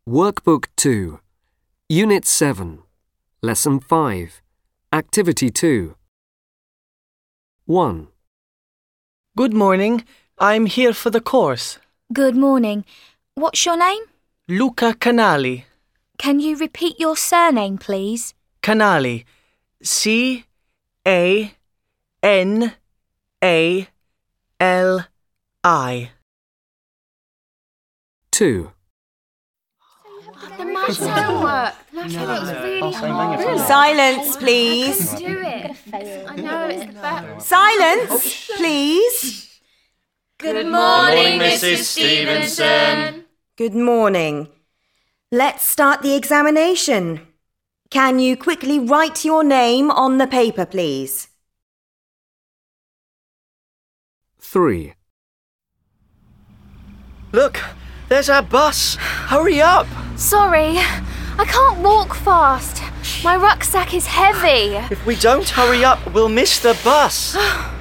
Workbook 2, Unit 7, Lesson 5, Activity 2. 1. Good morning. I'm here for the course. Good morning. What's your name? Luca Canali. Can you repeat your surname, please? Canali. C-A-N-A-L-I. 2. The maths homework. It's really hard. Silence, please. Do it. I know it's the best. Silence, please. Good morning, Mrs. Stevenson. Good morning. Let's start the examination. Can you quickly write your name on the paper, please? 3. Look, there's our bus. Hurry up. Sorry, I can't walk fast. My rucksack is heavy. If we don't hurry up, we'll miss the bus.